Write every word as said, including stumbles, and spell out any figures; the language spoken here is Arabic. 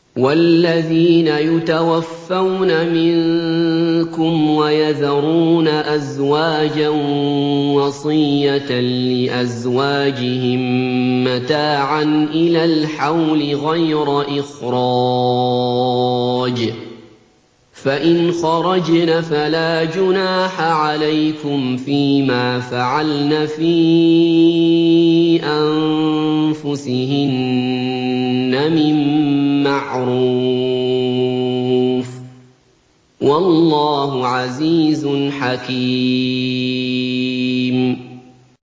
وَالَّذِينَ يُتَوَفَّوْنَ مِنكُمْ وَيَذَرُونَ أَزْوَاجًا وَصِيَّةً لِّأَزْوَاجِهِم مَّتَاعًا إِلَى الْحَوْلِ غَيْرَ إِخْرَاجٍ ۚ فَإِنْ خَرَجْنَ فَلَا جُنَاحَ عَلَيْكُمْ فِيمَا فَعَلْنَ فِي أَنفُسِهِنَّ مِن مَّعْرُوفٍ ۗ وَاللَّهُ عَزِيزٌ حَكِيمٌ.